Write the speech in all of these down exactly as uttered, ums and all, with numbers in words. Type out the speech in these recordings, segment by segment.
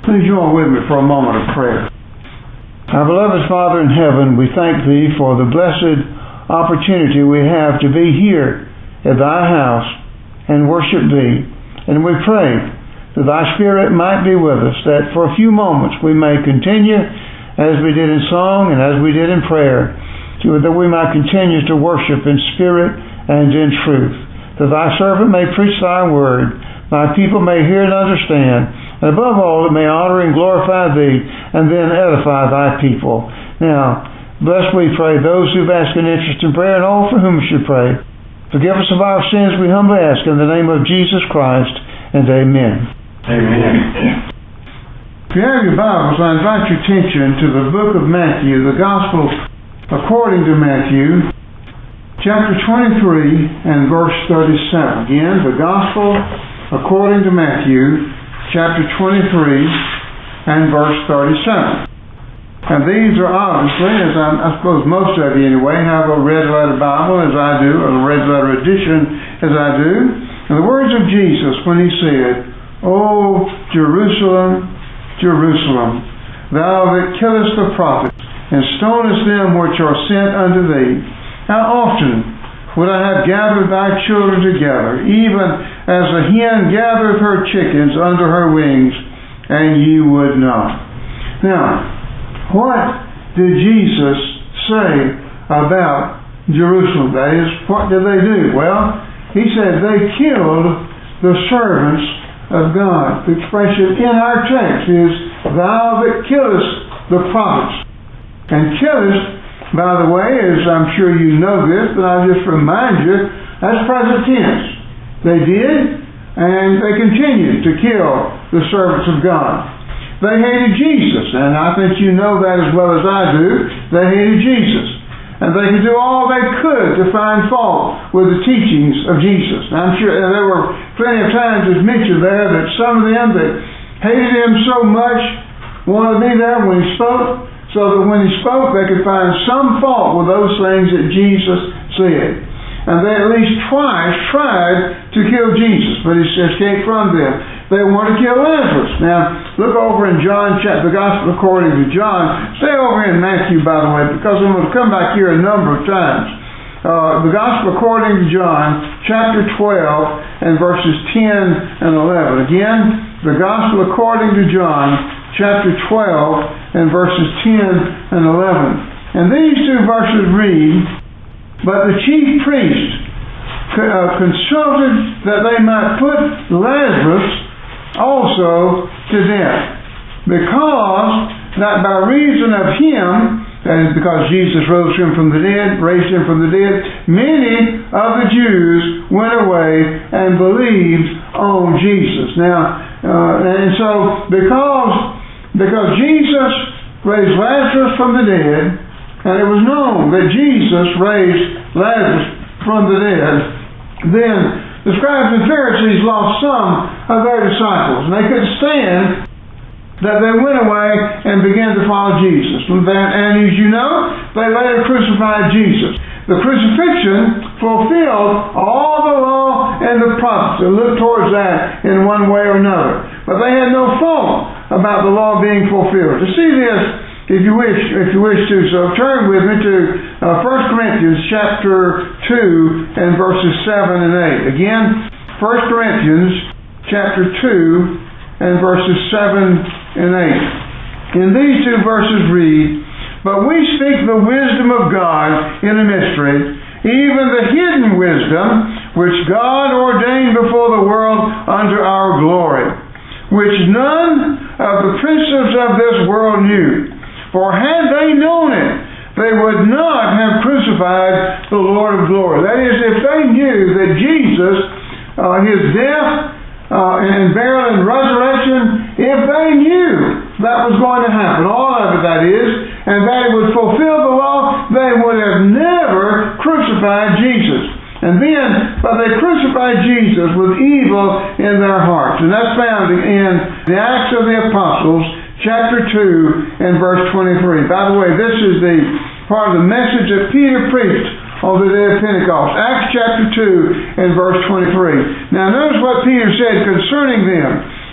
Please join with me for a moment of prayer. Our beloved Father in heaven, we thank Thee for the blessed opportunity we have to be here at Thy house and worship Thee. And we pray that Thy Spirit might be with us, that for a few moments we may continue as we did in song and as we did in prayer, that we might continue to worship in spirit and in truth, that Thy servant may preach Thy word, Thy people may hear and understand, and above all, it may honor and glorify Thee, and then edify Thy people. Now, bless, we pray, those who've asked an interest in prayer and all for whom we should pray. Forgive us of our sins, we humbly ask, in the name of Jesus Christ, and amen. Amen. If you have your Bibles, I invite your attention to the book of Matthew, the Gospel according to Matthew, chapter twenty-three and verse thirty-seven. Again, the Gospel according to Matthew, chapter twenty-three and verse thirty-seven. And these are obviously, as I, I suppose most of you anyway, have a red letter Bible as I do, or a red letter edition as I do. And the words of Jesus when He said, O Jerusalem, Jerusalem, thou that killest the prophets, and stonest them which are sent unto thee, how often would I have gathered thy children together, even as a hen gathereth her chickens under her wings, and ye would not. Now, what did Jesus say about Jerusalem? That is, what did they do? Well, He said they killed the servants of God. The expression in our text is, thou that killest the prophets. And killest, by the way, as I'm sure you know this, but I'll just remind you, that's present tense. They did, and they continued to kill the servants of God. They hated Jesus, and I think you know that as well as I do. They hated Jesus. And they could do all they could to find fault with the teachings of Jesus. And I'm sure there were plenty of times, as mentioned there, that some of them that hated Him so much wanted to be there when He spoke, so that when He spoke they could find some fault with those things that Jesus said. And they at least twice tried to kill Jesus, but He escaped from them. They wanted to kill Lazarus. Now, look over in John, the Gospel according to John. Stay over in Matthew, by the way, because I'm going to come back here a number of times. Uh, the Gospel according to John, chapter twelve, and verses ten and eleven. Again, the Gospel according to John, chapter twelve, and verses ten and eleven. And these two verses read, but the chief priests uh, consulted that they might put Lazarus also to death, because that by reason of him, that is because Jesus rose him from the dead, raised him from the dead, many of the Jews went away and believed on Jesus. Now, uh, and so because because Jesus raised Lazarus from the dead, and it was known that Jesus raised Lazarus from the dead, then the scribes and Pharisees lost some of their disciples, and they couldn't stand that they went away and began to follow Jesus. And as you know, they later crucified Jesus. The crucifixion fulfilled all the law and the prophets. They looked towards that in one way or another. But they had no fault about the law being fulfilled. To see this, if you wish, if you wish to, so turn with me to uh, First Corinthians chapter two and verses seven and eight. Again, First Corinthians chapter two and verses seven and eight. In these two verses read, but we speak the wisdom of God in a mystery, even the hidden wisdom which God ordained before the world unto our glory, which none of the princes of this world knew. For had they known it, they would not have crucified the Lord of glory. That is, if they knew that Jesus, uh, His death uh, and burial and resurrection, if they knew that was going to happen, all of it that is, and that it would fulfill the law, they would have never crucified Jesus. And then, but they crucified Jesus with evil in their hearts. And that's found in the Acts of the Apostles, chapter two and verse twenty-three. By the way, this is the part of the message that Peter preached on the day of Pentecost. Acts chapter two and verse twenty-three. Now notice what Peter said concerning them.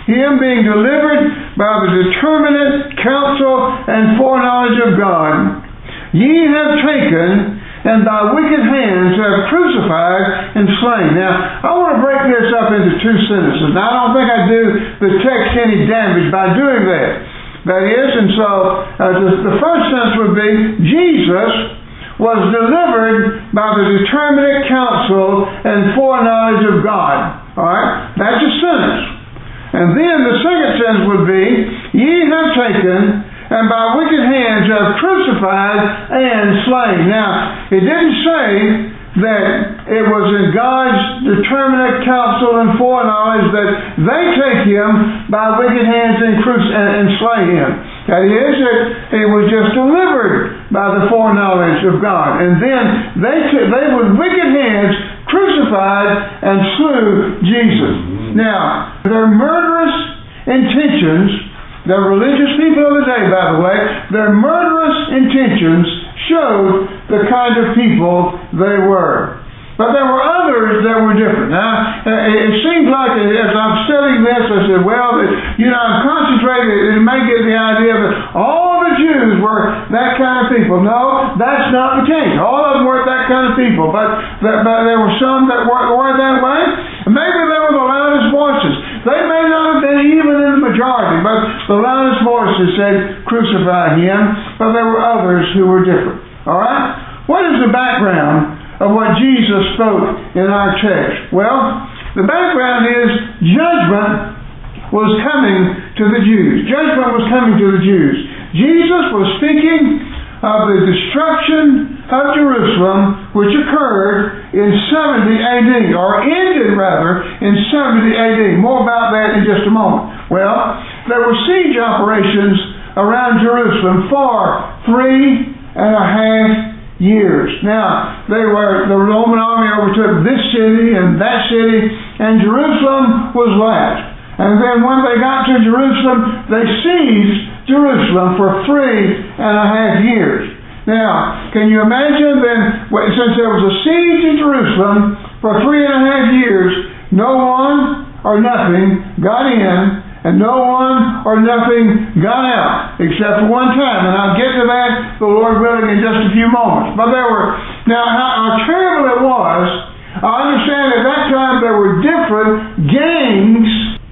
him being delivered by the determinate counsel and foreknowledge of God, ye have taken, and by wicked hands have crucified and slain. Now, I want to break this up into two sentences. Now, I don't think I do the text any damage by doing that. That is, and so uh, the, the first sentence would be, Jesus was delivered by the determinate counsel and foreknowledge of God. Alright? That's a sentence. And then the second sentence would be, ye have taken, and by wicked hands have crucified and slain. Now, it didn't say that it was in God's determinate counsel and foreknowledge that they take him by wicked hands and, cru- and, and slay him. That is, that he was just delivered by the foreknowledge of God. And then they, t- they with wicked hands crucified and slew Jesus. Now, their murderous intentions, the religious people of the day, by the way, their murderous intentions showed the kind of people they were. But there were others that were different. Now, it seems like as I'm studying this, I said, well, you know, I'm concentrating, it may get the idea that all the Jews were that kind of people. No, that's not the case. All of them weren't that kind of people. But, but, but there were some that were, were that way. Maybe they were the loudest voices. They may not have been even in the majority, but the loudest voices said, crucify him. But there were others who were different. All right? What is the background of what Jesus spoke in our text? Well, the background is judgment was coming to the Jews. Judgment was coming to the Jews. Jesus was speaking of the destruction of Jerusalem, which occurred in seventy A D, or ended rather in seventy A D. More about that in just a moment. Well, there were siege operations around Jerusalem for three and a half years. Now, they were, the Roman army overtook this city and that city, and Jerusalem was left. And then when they got to Jerusalem, they seized Jerusalem for three and a half years. Now, can you imagine then, since there was a siege in Jerusalem for three and a half years, no one or nothing got in, and no one or nothing got out, except for one time. And I'll get to that, the Lord willing, in just a few moments. But there were, now how, how terrible it was, I understand at that time there were different gangs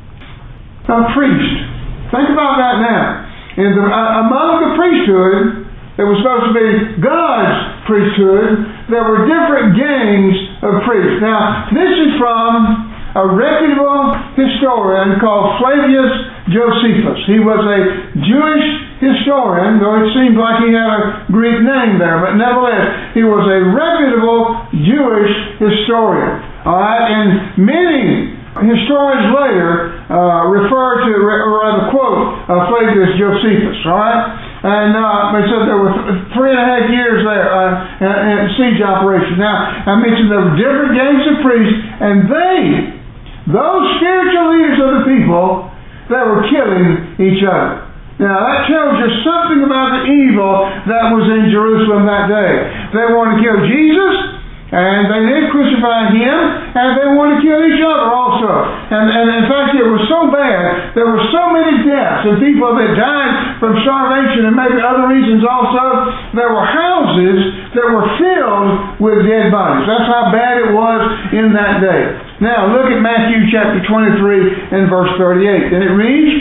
of priests. Think about that now. In the, uh, among the priesthood, it was supposed to be God's priesthood, there were different gangs of priests. Now, this is from a reputable historian called Flavius Josephus. He was a Jewish historian, though it seemed like he had a Greek name there, but nevertheless, he was a reputable Jewish historian. All right, and many historians later uh, refer to, or rather quote, uh, Flavius Josephus. All right, and uh, they said there were th- three and a half years there uh, in siege operation. Now, I mentioned there were different gangs of priests, and they, those spiritual leaders of the people, that were killing each other. Now, that tells you something about the evil that was in Jerusalem that day. They wanted to kill Jesus, and they did crucify him, and they wanted to kill each other also. And, and in fact, it was so bad, there were so many deaths and people that died from starvation and maybe other reasons also. There were houses that were filled with dead bodies. That's how bad it was in that day. Now, look at Matthew chapter twenty-three and verse thirty-eight. And it reads,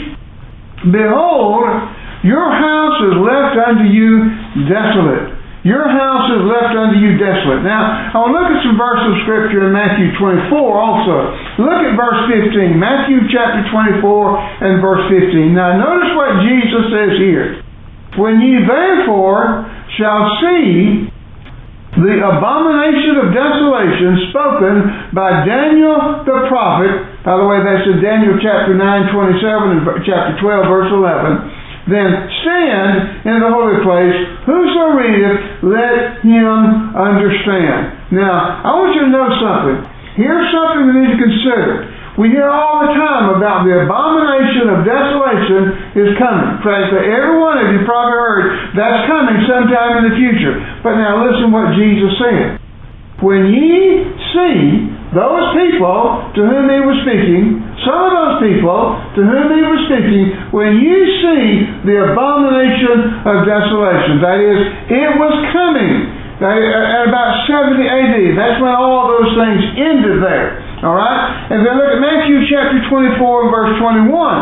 behold, your house is left unto you desolate. Your house is left unto you desolate. Now, I'll look at some verses of Scripture in Matthew twenty-four also. Look at verse fifteen. Matthew chapter twenty-four and verse fifteen. Now, notice what Jesus says here. When ye therefore shall see the abomination of desolation spoken by Daniel the prophet, by the way, that's in Daniel chapter nine, twenty-seven and chapter twelve, verse eleven, then stand in the holy place, whoso readeth, let him understand. Now, I want you to know something. Here's something we need to consider. We hear all the time about the abomination of desolation is coming. Practically every one of you probably heard that's coming sometime in the future. But now listen what Jesus said. When ye see those people to whom he was speaking, some of those people to whom he was speaking, when you see the abomination of desolation, that is, it was coming at about seventy A D. That's when all those things ended there. Alright? And then look at Matthew chapter twenty-four and verse twenty-one.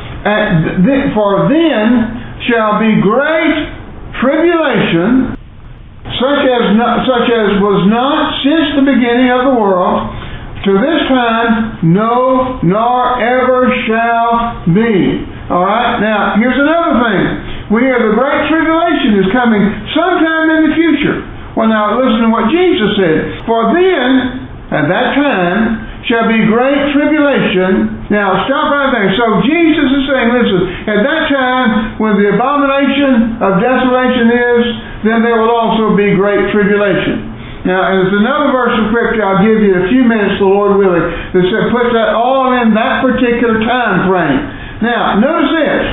And th- For then shall be great tribulation, such as, not, such as was not since the beginning of the world, to this time, no, nor ever shall be. Alright? Now, here's another thing. We hear the great tribulation is coming sometime in the future. Well, now, listen to what Jesus said. For then, at that time, shall be great tribulation. Now, stop right there. So, Jesus is saying, listen, at that time, when the abomination of desolation is, then there will also be great tribulation. Now, there's another verse of Scripture I'll give you in a few minutes, the Lord willing, that said, put that all in that particular time frame. Now, notice this.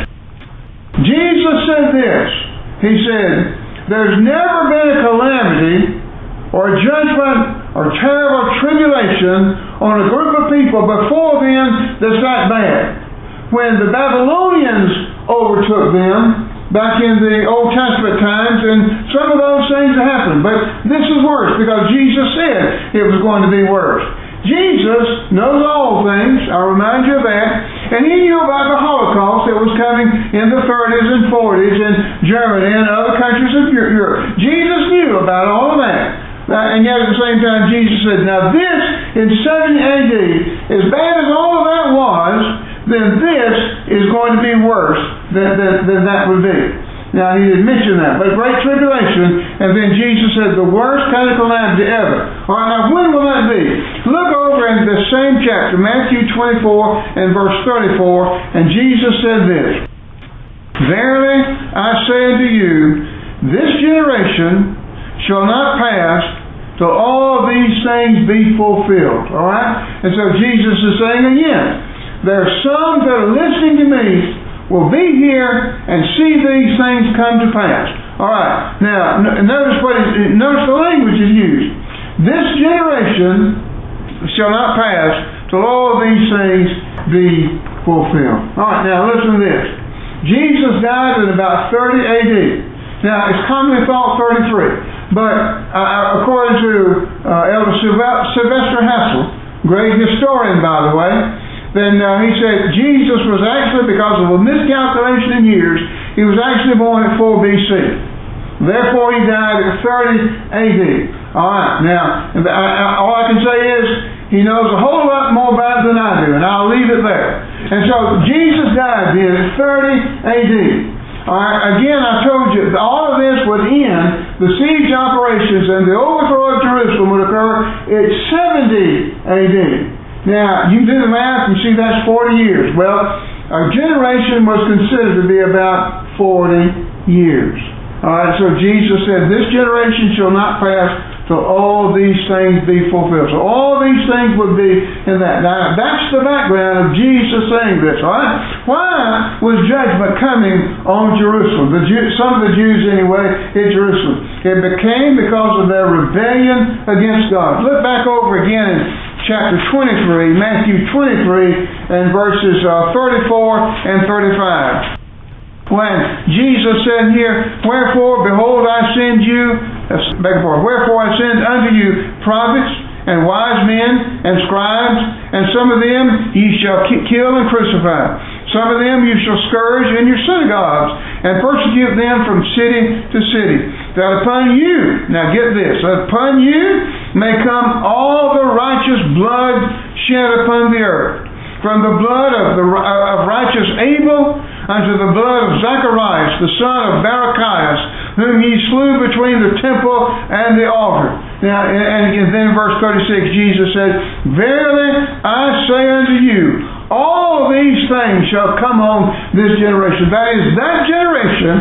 Jesus said this. He said, there's never been a calamity or a judgment or terrible tribulation on a group of people before then that's that bad. When the Babylonians overtook them, back in the Old Testament times, and some of those things happened. But this is worse, because Jesus said it was going to be worse. Jesus knows all things, I remind you of that, and he knew about the Holocaust that was coming in the thirties and forties in Germany and other countries of Europe. Jesus knew about all of that. And yet at the same time, Jesus said, now this, in seventy A D, as bad as all of that was, then this is going to be worse than, than, than that would be. Now, he didn't mention that, but great tribulation, and then Jesus said the worst kind of calamity ever. All right, now when will that be? Look over in the same chapter, Matthew twenty-four and verse thirty-four, and Jesus said this, Verily I say unto you, this generation shall not pass till all these things be fulfilled. All right? And so Jesus is saying again, there are some that are listening to me will be here and see these things come to pass. All right. Now, notice what is, notice the language is used. This generation shall not pass till all these things be fulfilled. All right. Now, listen to this. Jesus died in about thirty A D. Now, it's commonly thought thirty-three. But uh, according to uh, Elder Sylvester Hassel, great historian, by the way, then uh, he said Jesus was actually, because of a miscalculation in years, he was actually born at four B C. Therefore, he died at thirty A D. All right. Now, I, I, all I can say is he knows a whole lot more about it than I do, and I'll leave it there. And so Jesus died then at thirty A D. All right. Again, I told you all of this would end. The siege operations and the overthrow of Jerusalem would occur at seventy A D. Now, you do the math and see that's forty years. Well, a generation was considered to be about forty years. Alright, so Jesus said, this generation shall not pass till all these things be fulfilled. So all these things would be in that. Now, that's the background of Jesus saying this. Alright? Why was judgment coming on Jerusalem? The Jew, some of the Jews, anyway, in Jerusalem. It became because of their rebellion against God. Look back over again in chapter twenty-three, Matthew twenty-three, and verses uh, thirty-four and thirty-five. When Jesus said here, Wherefore, behold, I send you, uh, beg pardon, Wherefore I send unto you prophets and wise men and scribes, and some of them ye shall kill and crucify. Some of them you shall scourge in your synagogues, and persecute them from city to city. That upon you, now get this, upon you may come all the righteous blood shed upon the earth, from the blood of the of righteous Abel unto the blood of Zacharias, the son of Barachias, whom ye slew between the temple and the altar. Now, and then in verse thirty-six, Jesus said, Verily I say unto you, all these things shall come on this generation. That is, that generation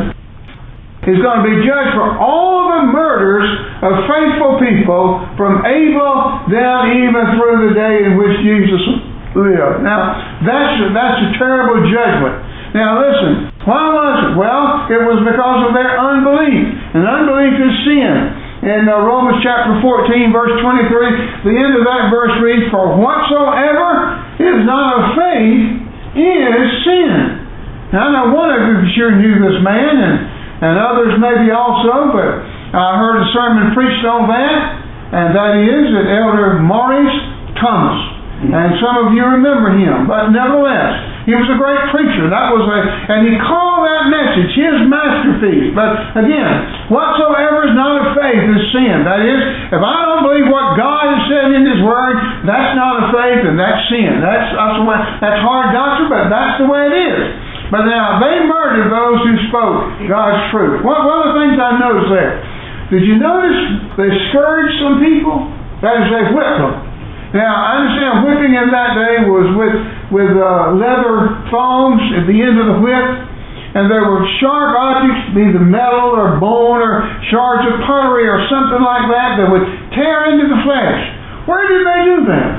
is going to be judged for all the murders of faithful people from Abel down even through the day in which Jesus lived. Now, that's, that's a terrible judgment. Now listen, why was it? Well, it was because of their unbelief. And unbelief is sin. In uh, Romans chapter fourteen, verse twenty-three, the end of that verse reads, For whatsoever is not of faith is sin. Now, I know one of you sure knew this man, and, and others maybe also, but I heard a sermon preached on that, and that is that Elder Maurice Thomas. And some of you remember him, but nevertheless, he was a great preacher. That was a, and he called that message his masterpiece. But again, whatsoever is not of faith is sin. That is, if I don't believe what God has said in His Word, that's not of faith, and that's sin. That's that's, the way, that's hard doctrine, but that's the way it is. But now, they murdered those who spoke God's truth. One, one of the things I noticed there, did you notice they scourged some people? That is, they whipped them. Now, I understand whipping in that day was with, with uh, leather thongs at the end of the whip, and there were sharp objects, either metal or bone or shards of pottery or something like that, that would tear into the flesh. Where did they do that?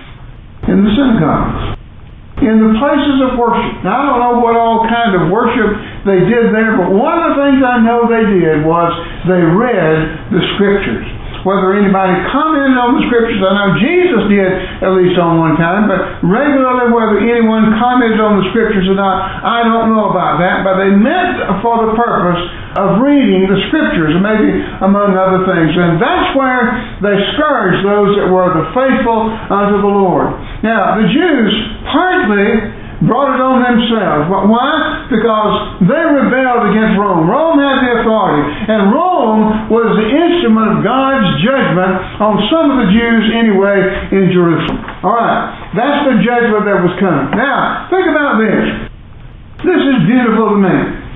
In the synagogues. In the places of worship. Now, I don't know what all kind of worship they did there, but one of the things I know they did was they read the Scriptures. Whether anybody commented on the Scriptures, I know Jesus did at least on one time, but regularly whether anyone commented on the Scriptures or not, I don't know about that. But they met for the purpose of reading the Scriptures, maybe among other things. And that's where they scourged those that were the faithful unto the Lord. Now, the Jews partly brought it on themselves. But why? Because they rebelled against Rome. Rome had the authority. And Rome was the instrument of God's judgment on some of the Jews anyway in Jerusalem. Alright, that's the judgment that was coming. Now, think about this. This is beautiful to me.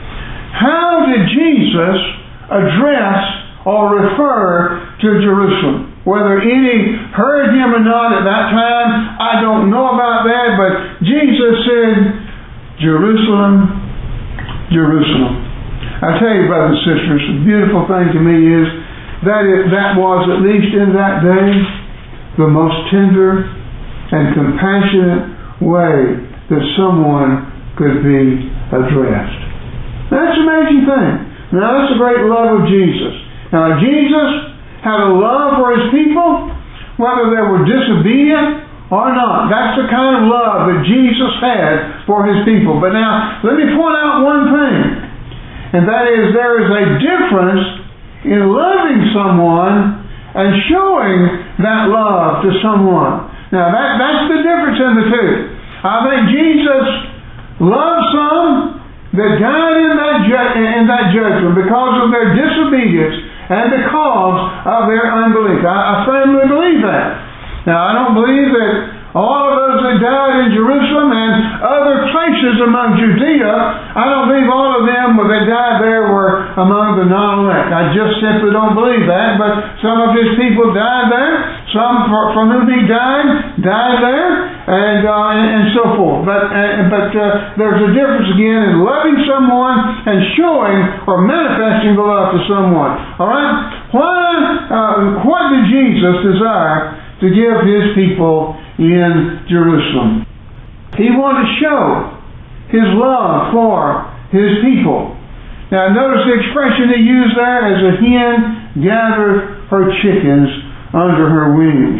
How did Jesus address or refer to Jerusalem? Whether any heard Him or not at that time, I don't know about that, but Jesus said, Jerusalem, Jerusalem. I tell you, brothers and sisters, the beautiful thing to me is that it, that was, at least in that day, the most tender and compassionate way that someone could be addressed. That's an amazing thing. Now, that's the great love of Jesus. Now, Jesus had a love for His people, whether they were disobedient or not. That's the kind of love that Jesus had for His people. But now, let me point out one thing, and that is there is a difference in loving someone and showing that love to someone. Now, that, that's the difference in the two. I think Jesus loved some that died in that, ju- in that judgment because of their disobedience and because of their unbelief. I, I firmly believe that. Now, I don't believe that all of those that died in Jerusalem and other places among Judea, I don't believe all of them that died there were among the non-elect. I just simply don't believe that. But some of His people died there. Some for, from whom He died, died there, and uh, and, and so forth. But uh, but uh, there's a difference again in loving someone and showing or manifesting the love to someone. All right? Why? Uh, what did Jesus desire to give His people in Jerusalem? He wanted to show His love for His people. Now, notice the expression He used there, as a hen gathered her chickens under her wings.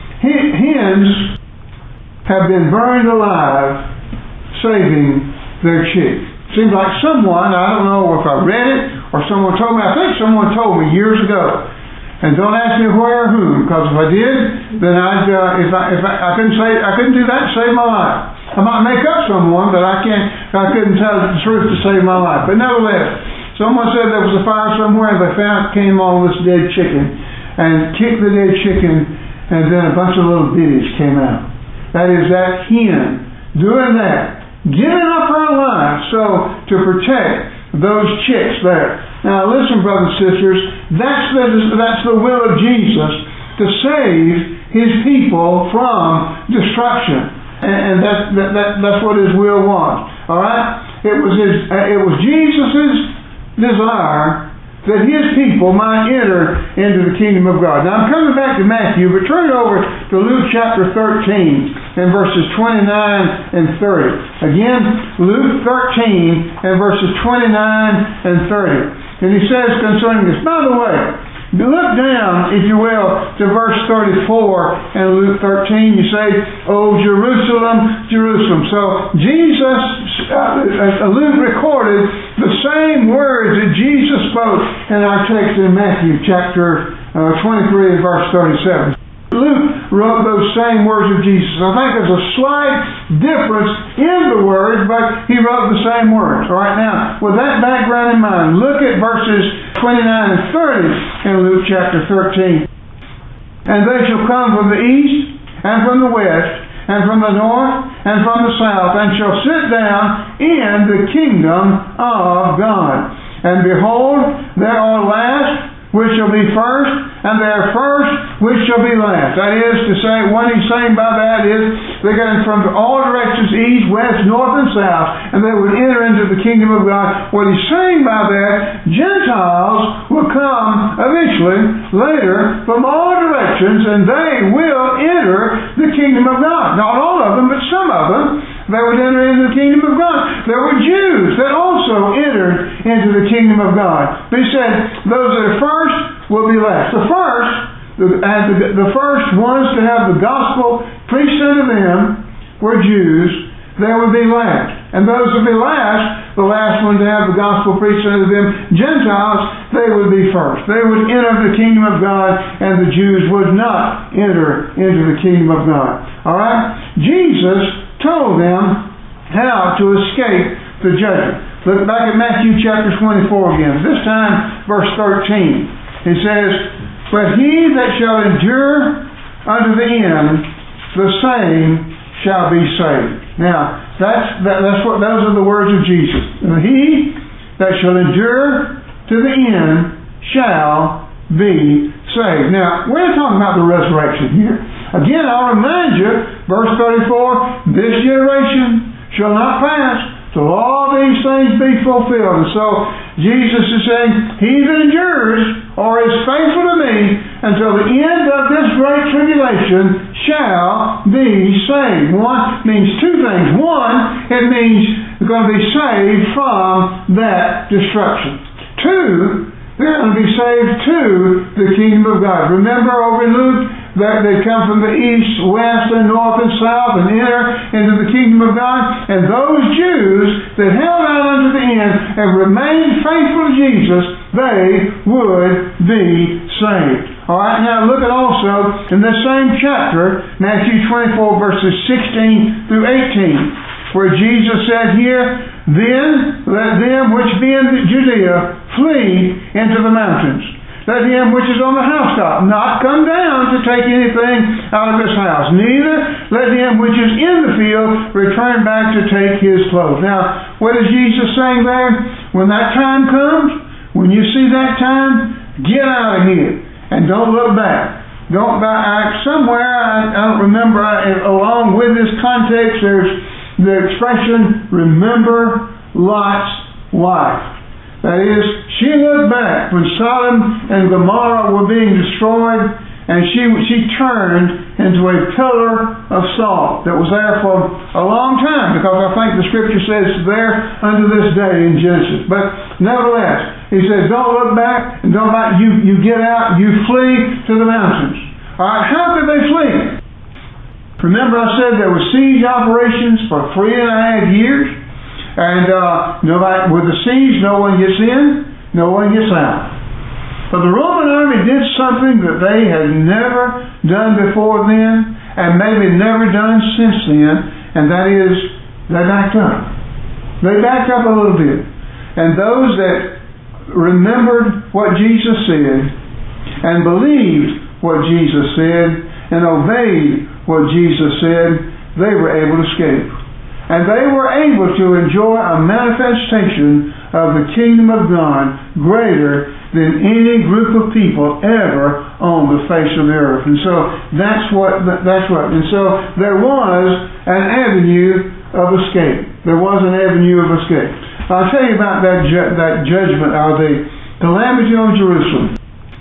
Hens have been burned alive saving their chicks. Seems like someone, I don't know if I read it or someone told me, I think someone told me years ago. And don't ask me where or who, because if I did, then I'd uh, if I if I, I couldn't say I couldn't do that to save my life. I might make up someone, but I can't. I couldn't tell the truth to save my life. But nevertheless, someone said there was a fire somewhere, and they found came on this dead chicken, and kicked the dead chicken, and then a bunch of little bitties came out. That is that hen doing that, giving up her life so to protect those chicks there. Now listen, brothers and sisters, that's the, that's the will of Jesus, to save His people from destruction. And, and that, that, that, that's what His will was. Alright? It was His, it was Jesus' desire that His people might enter into the kingdom of God. Now I'm coming back to Matthew, but turn over to Luke chapter thirteen and verses twenty-nine and thirty. Again, Luke thirteen and verses twenty-nine and thirty. And he says concerning this, by the way, Look down, if you will, to verse thirty-four in Luke thirteen. You say, "Oh, Jerusalem, Jerusalem." So Jesus, uh, Luke recorded the same words that Jesus spoke in our text in Matthew chapter uh, twenty-three and verse thirty-seven. Luke wrote those same words of Jesus. I think there's a slight difference in the words, but he wrote the same words. All right, now, with that background in mind, look at verses twenty-nine and thirty in Luke chapter thirteen. "And they shall come from the east, and from the west, and from the north, and from the south, and shall sit down in the kingdom of God. And behold, there are last which shall be first, and there are first which shall be last." That is to say, what he's saying by that is they're going from all directions, east, west, north, and south, and they would enter into the kingdom of God. What he's saying by that, Gentiles will come eventually, later, from all directions, and they will enter the kingdom of God. Not all of them, but some of them. They would enter into the kingdom of God. There were Jews that also entered into the kingdom of God. But he said, those that are first will be last. The first, the, and the, the first ones to have the gospel preached unto them were Jews. They would be last. And those would be last, the last one to have the gospel preached unto them, Gentiles, they would be first. They would enter the kingdom of God, and the Jews would not enter into the kingdom of God. All right? Jesus told them how to escape the judgment. Look back at Matthew chapter twenty-four again. This time, verse thirteen. He says, "But he that shall endure unto the end, the same shall be saved." Now, that's that, that's what those are the words of Jesus. "He that shall endure to the end shall be saved." Now, we're talking about the resurrection here. Again, I'll remind you, verse thirty-four, "This generation shall not pass till all these things be fulfilled." And so, Jesus is saying, "He that endures, or is faithful to me, until the end of this great tribulation shall be saved." One means two things. One, it means they're going to be saved from that destruction. Two, they're going to be saved to the kingdom of God. Remember over in Luke, that they come from the east, west, and north, and south, and enter into the kingdom of God. And those Jews that held out unto the end and remained faithful to Jesus, they would be saved. All right, now look at also in the same chapter, Matthew twenty-four, verses sixteen through eighteen, where Jesus said here, "Then let them which be in Judea flee into the mountains. Let him which is on the housetop not come down to take anything out of his house. Neither let him which is in the field return back to take his clothes." Now, what is Jesus saying there? When that time comes, when you see that time, get out of here and don't look back. Don't back. Somewhere, I, I don't remember, I, along with this context, there's the expression, "remember Lot's wife." That is, she looked back when Sodom and Gomorrah were being destroyed, and she she turned into a pillar of salt that was there for a long time, because I think the Scripture says it's there unto this day in Genesis. But nevertheless, he says, don't look back, and don't back. You, you get out, you flee to the mountains. All right, how could they flee? Remember I said there were siege operations for three and a half years? And uh, nobody, with the siege, no one gets in, no one gets out. But the Roman army did something that they had never done before then, and maybe never done since then, and that is, they backed up. They backed up a little bit. And those that remembered what Jesus said, and believed what Jesus said, and obeyed what Jesus said, they were able to escape. And they were able to enjoy a manifestation of the kingdom of God greater than any group of people ever on the face of the earth. And so that's what, that's what. And so there was an avenue of escape. There was an avenue of escape. I'll tell you about that ju- that judgment, or the calamity on Jerusalem.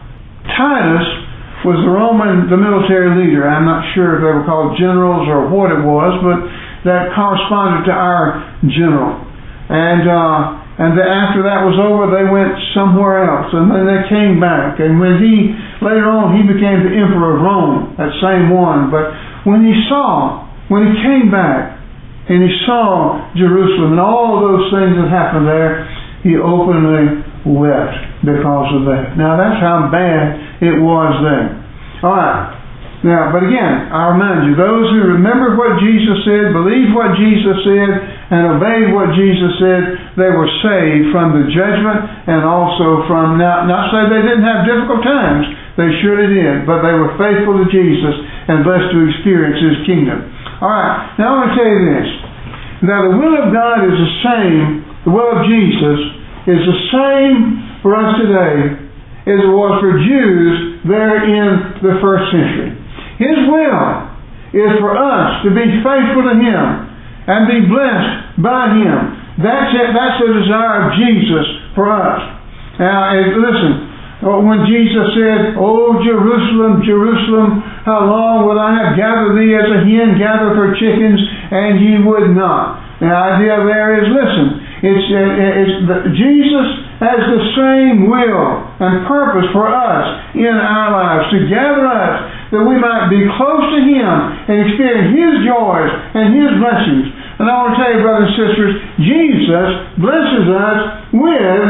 Titus was the Roman, the military leader. I'm not sure if they were called generals or what it was, but that corresponded to our general. And uh, And the, after that was over, they went somewhere else. And then they came back. And when he, later on, he became the emperor of Rome, that same one. But when he saw, when he came back, and he saw Jerusalem and all those things that happened there, he openly wept because of that. Now that's how bad it was there. Alright. Now, but again, I remind you, those who remembered what Jesus said, believed what Jesus said, and obeyed what Jesus said, they were saved from the judgment and also from, now, not say they didn't have difficult times, they surely did, but they were faithful to Jesus and blessed to experience His kingdom. Alright, now I want to tell you this. Now the will of God is the same, the will of Jesus is the same for us today as it was for Jews there in the first century. His will is for us to be faithful to Him and be blessed by Him. That's it. That's the desire of Jesus for us. Now, listen, when Jesus said, "O Jerusalem, Jerusalem, how long will I have gathered thee as a hen gathereth her chickens, and ye would not." The idea there is, listen, it's, it's the, Jesus has the same will and purpose for us in our lives, to gather us that we might be close to Him and experience His joys and His blessings. And I want to tell you, brothers and sisters, Jesus blesses us with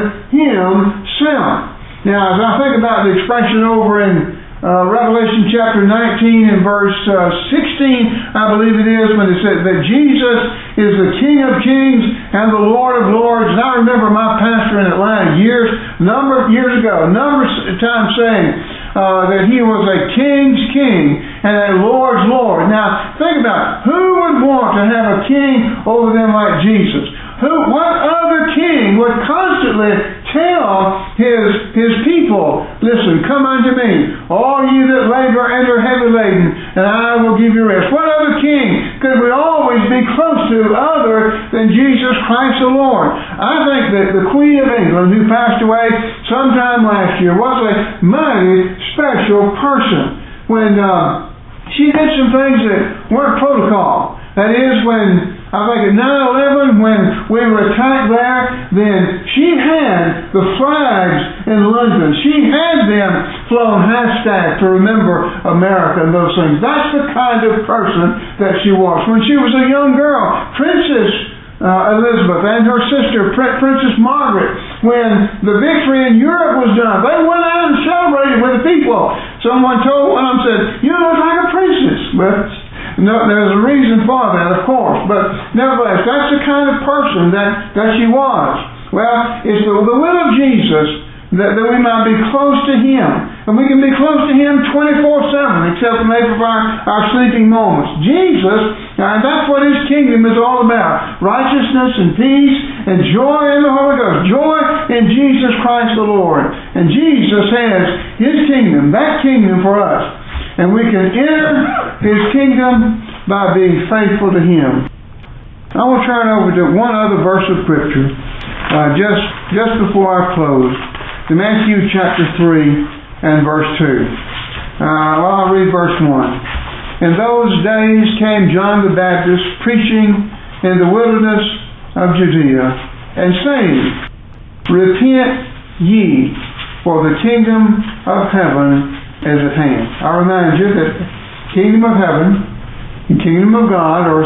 Himself. Now, as I think about the expression over in uh, Revelation chapter nineteen and verse uh, sixteen, I believe it is, when it says that Jesus is the King of kings and the Lord of lords. And I remember my pastor in Atlanta years, number of years ago, a number of times saying uh, that He was a king's king and a Lord's Lord. Now, think about it. Who would want to have a king over them like Jesus? Who, what other king would constantly tell his his people, "Listen, come unto me, all you that labor and are heavy laden, and I will give you rest"? What other king could we always be close to other than Jesus Christ the Lord? I think that the Queen of England, who passed away sometime last year, was a mighty special person. When uh, she did some things that weren't protocol. That is, when I think at nine eleven, when we were attacked there, then she had the flags in London. She had them flown hashtag to remember America and those things. That's the kind of person that she was. When she was a young girl, Princess uh, Elizabeth and her sister, Princess Margaret, when the victory in Europe was done, they went out and celebrated with the people. Someone told one of them, said, "You look like a princess." But no, there's a reason for that, of course. But nevertheless, that's the kind of person that, that she was. Well, it's the, the will of Jesus that, that we might be close to Him. And we can be close to Him twenty-four seven, except maybe for our, our sleeping moments. Jesus, and that's what His kingdom is all about. Righteousness and peace and joy in the Holy Ghost. Joy in Jesus Christ the Lord. And Jesus has His kingdom, that kingdom for us. And we can enter His kingdom by being faithful to Him. I want to turn over to one other verse of Scripture uh, just, just before I close. To Matthew chapter three and verse two. Uh, well, I'll read verse one. "In those days came John the Baptist preaching in the wilderness of Judea and saying, Repent ye, for the kingdom of heaven is at hand." I remind you that kingdom of heaven and kingdom of God are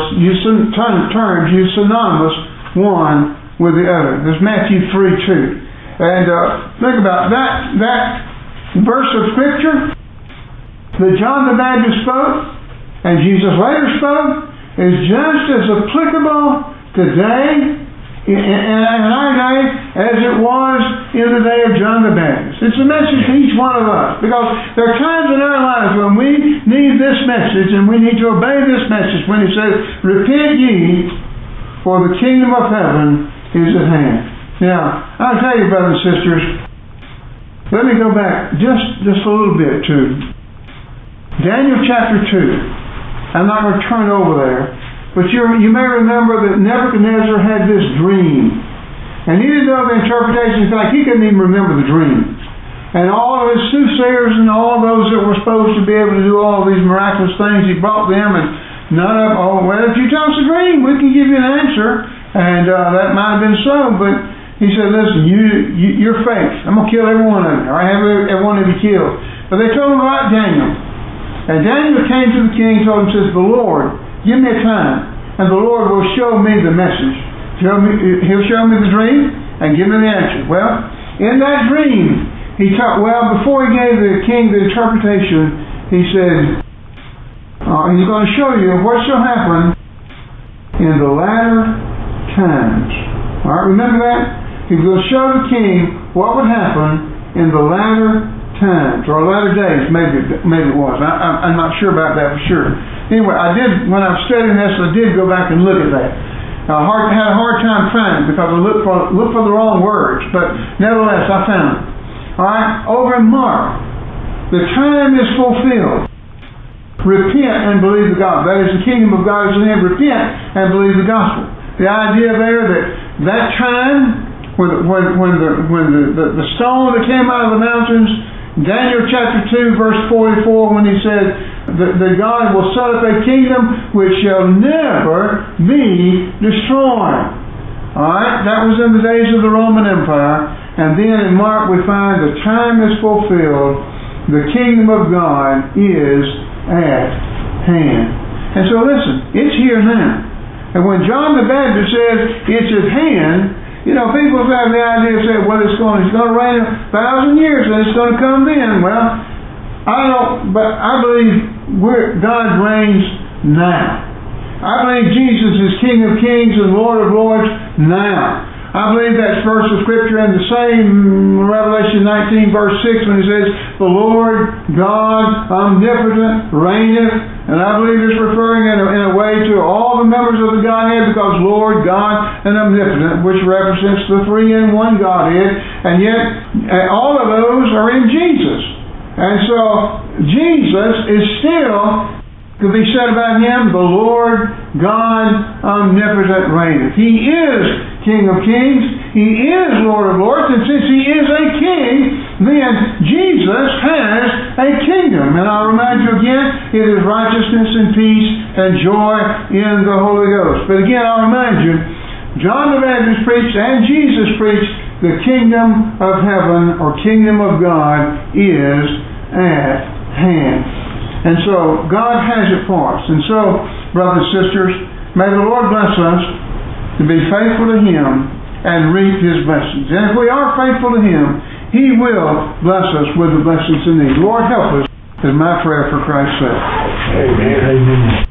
terms used synonymous one with the other. There's Matthew three two. And uh, think about that, that verse of Scripture that John the Baptist spoke and Jesus later spoke is just as applicable today in, in our day as it was in the day of John the Baptist. It's a message to each one of us, because there are times in our lives when we need this message and we need to obey this message when He says, "Repent ye, for the kingdom of heaven is at hand." Now, I'll tell you, brothers and sisters, let me go back just, just a little bit to Daniel chapter two. I'm not going to turn over there. But you you may remember that Nebuchadnezzar had this dream. And he didn't know the interpretation. In fact, he couldn't even remember the dream. And all of his soothsayers and all those that were supposed to be able to do all these miraculous things, he brought them, and none of them, "Oh, well, if you tell us the dream, we can give you an answer." And uh, that might have been so, but He said, listen, you, you, you're fakes. I'm going to kill every one of you. Or I have every, every one of you killed. But they told him about Daniel. And Daniel came to the king and told him, says, the Lord, give me a time, and the Lord will show me the message. He'll, me, he'll show me the dream and give me the answer. Well, in that dream, he taught, well, before he gave the king the interpretation, he said, uh, he's going to show you what shall happen in the latter times. All right, remember that? He will show the king what would happen in the latter times, or latter days, maybe maybe it was. I, I, I'm not sure about that for sure. Anyway, I did, when I was studying this, I did go back and look at that. I hard, had a hard time finding it because I looked for, looked for the wrong words, but nevertheless, I found it. All right, over in Mark, the time is fulfilled. Repent and believe the gospel. That is, the kingdom of God is in heaven. Repent and believe the gospel. The idea there that that time, when, when, when, the, when the, the, the stone that came out of the mountains, Daniel chapter two, verse forty-four, when he said that, that God will set up a kingdom which shall never be destroyed. Alright, that was in the days of the Roman Empire. And then in Mark we find the time is fulfilled. The kingdom of God is at hand. And so listen, it's here now. And when John the Baptist says it's at hand, you know, people have the idea of saying, well, it's going, it's going to rain a thousand years and it's going to come then. Well, I don't, but I believe we're, God reigns now. I believe Jesus is King of Kings and Lord of Lords now. I believe that's verse of Scripture in the same Revelation nineteen, verse six, when it says, the Lord God omnipotent reigneth. And I believe it's referring in a, in a way to all the members of the Godhead, because Lord, God, and omnipotent, which represents the three in one Godhead. And yet, all of those are in Jesus. And so, Jesus is still, could be said about Him, the Lord God omnipotent reigneth. He is King of Kings. He is Lord of Lords. And since He is a King, then Jesus has a kingdom. And I'll remind you again, it is righteousness and peace and joy in the Holy Ghost. But again, I'll remind you, John the Baptist preached and Jesus preached, the kingdom of heaven or kingdom of God is at hand. And so, God has it for us. And so, brothers and sisters, may the Lord bless us to be faithful to Him and reap His blessings. And if we are faithful to Him, He will bless us with the blessings in these. Lord, help us, is my prayer for Christ's sake. Amen. Amen.